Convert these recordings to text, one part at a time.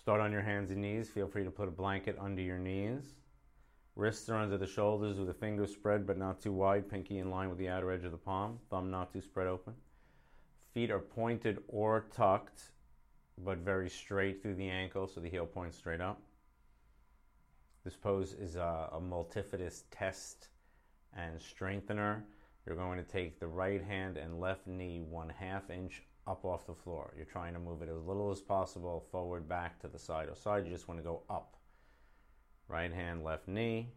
Start on your hands and knees. Feel free to put a blanket under your knees. Wrists are under the shoulders with the fingers spread but not too wide, pinky in line with the outer edge of the palm, thumb not too spread open. Feet are pointed or tucked, but very straight through the ankle, so the heel points straight up. This pose is a multifidus test and strengthener. You're going to take the right hand and left knee 1/2 inch up off the floor. You're trying to move it as little as possible forward, back, to the side or side. You just want to go up. Right hand, left knee,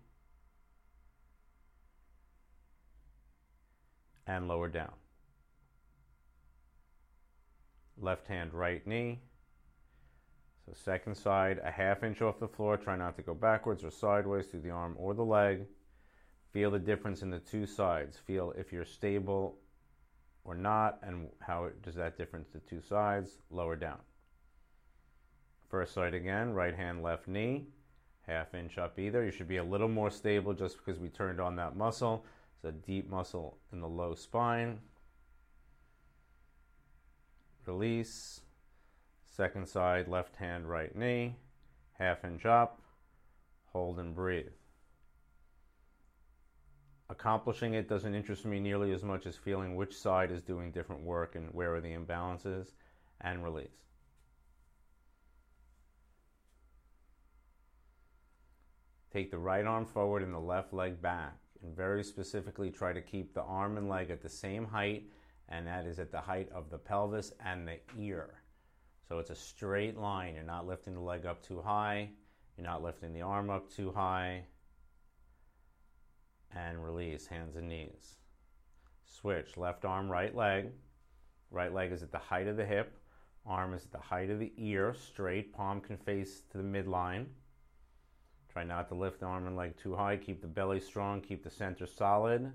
and lower down. Left hand, right knee. So second side, 1/2 inch off the floor. Try not to go backwards or sideways through the arm or the leg. Feel the difference in the two sides. Feel if you're stable or not, and how does that difference to two sides. Lower down. First side again, right hand, left knee, 1/2 inch up either. You should be a little more stable just because we turned on that muscle. It's a deep muscle in the low spine. Release. Second side, left hand, right knee, 1/2 inch up. Hold and breathe. Accomplishing it doesn't interest me nearly as much as feeling which side is doing different work and where are the imbalances, and release. Take the right arm forward and the left leg back, and very specifically try to keep the arm and leg at the same height, and that is at the height of the pelvis and the ear. So it's a straight line. You're not lifting the leg up too high. You're not lifting the arm up too high. And release, hands and knees. Switch, left arm, right leg. Right leg is at the height of the hip. Arm is at the height of the ear, straight. Palm can face to the midline. Try not to lift the arm and leg too high. Keep the belly strong, keep the center solid.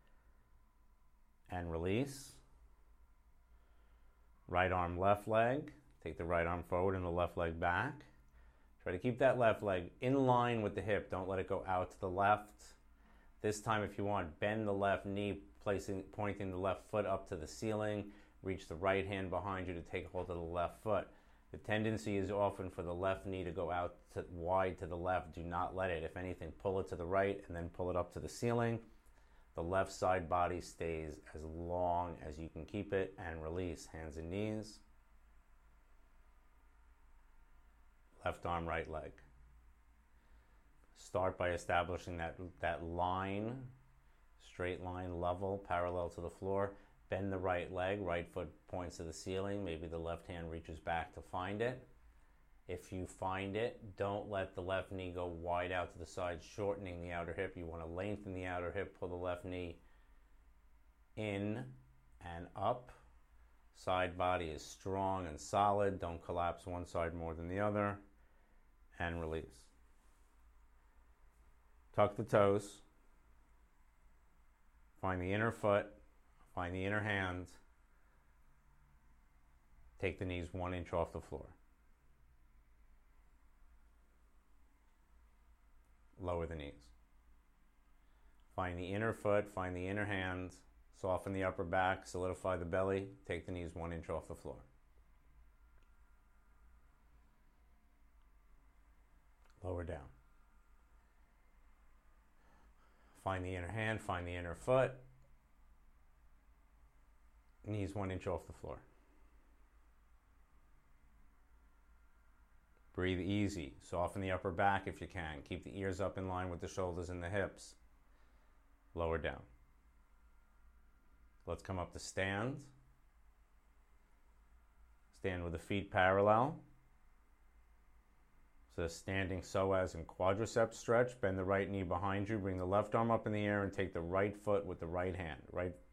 And release. Right arm, left leg. Take the right arm forward and the left leg back. Try to keep that left leg in line with the hip. Don't let it go out to the left. This time, if you want, bend the left knee, pointing the left foot up to the ceiling. Reach the right hand behind you to take hold of the left foot. The tendency is often for the left knee to go out wide to the left. Do not let it. If anything, pull it to the right and then pull it up to the ceiling. The left side body stays as long as you can keep it, and release, hands and knees. Left arm, right leg. Start by establishing that line, straight line, level, parallel to the floor. Bend the right leg, right foot points to the ceiling. Maybe the left hand reaches back to find it. If you find it, don't let the left knee go wide out to the side, shortening the outer hip. You want to lengthen the outer hip, pull the left knee in and up. Side body is strong and solid. Don't collapse one side more than the other. And release. Tuck the toes. Find the inner foot. Find the inner hand. Take the knees 1 inch off the floor. Lower the knees. Find the inner foot. Find the inner hand. Soften the upper back. Solidify the belly. Take the knees 1 inch off the floor. Lower down. Find the inner hand, find the inner foot. Knees 1 inch off the floor. Breathe easy. Soften the upper back if you can. Keep the ears up in line with the shoulders and the hips. Lower down. Let's come up to stand. Stand with the feet parallel. So standing psoas and quadriceps stretch. Bend the right knee behind you. Bring the left arm up in the air and take the right foot with the right hand.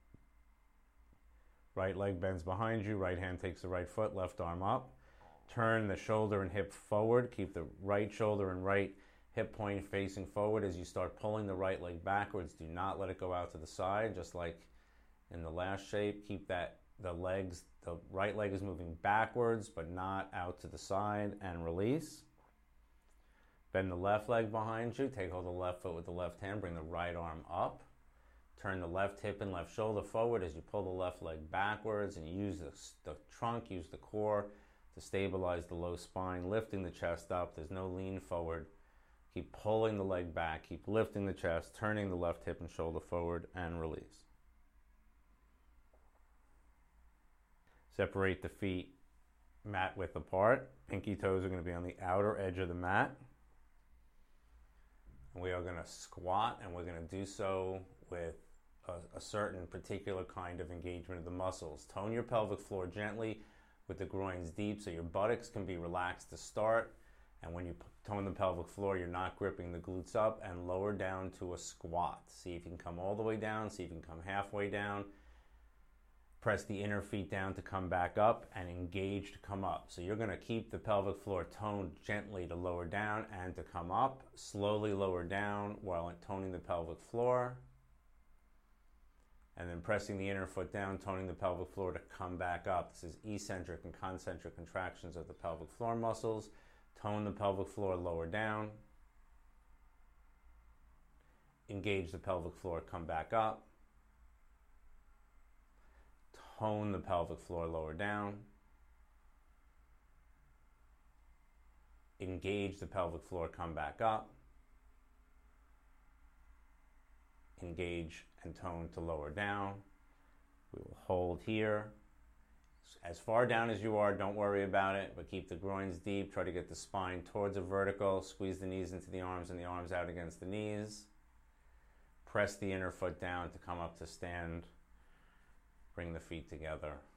Right leg bends behind you. Right hand takes the right foot. Left arm up. Turn the shoulder and hip forward. Keep the right shoulder and right hip point facing forward as you start pulling the right leg backwards. Do not let it go out to the side, just like in the last shape. Keep the right leg is moving backwards but not out to the side, and release. Bend the left leg behind you. Take hold of the left foot with the left hand. Bring the right arm up. Turn the left hip and left shoulder forward as you pull the left leg backwards, and use the trunk, use the core to to stabilize the low spine, lifting the chest up. There's no lean forward. Keep pulling the leg back, keep lifting the chest, turning the left hip and shoulder forward, and release. Separate the feet mat width apart. Pinky toes are going to be on the outer edge of the mat. And we are going to squat, and we're going to do so with a certain particular kind of engagement of the muscles. Tone your pelvic floor gently with the groins deep so your buttocks can be relaxed to start. And when you tone the pelvic floor, you're not gripping the glutes up, and lower down to a squat. See if you can come all the way down, see if you can come halfway down. Press the inner feet down to come back up, and engage to come up. So you're going to keep the pelvic floor toned gently to lower down and to come up. Slowly lower down while toning the pelvic floor. And then pressing the inner foot down, toning the pelvic floor to come back up. This is eccentric and concentric contractions of the pelvic floor muscles. Tone the pelvic floor, lower down. Engage the pelvic floor, come back up. Tone the pelvic floor, lower down. Engage the pelvic floor, come back up. Engage and tone to lower down. We will hold here. As far down as you are, don't worry about it, but keep the groins deep. Try to get the spine towards a vertical. Squeeze the knees into the arms and the arms out against the knees. Press the inner foot down to come up to stand. Bring the feet together.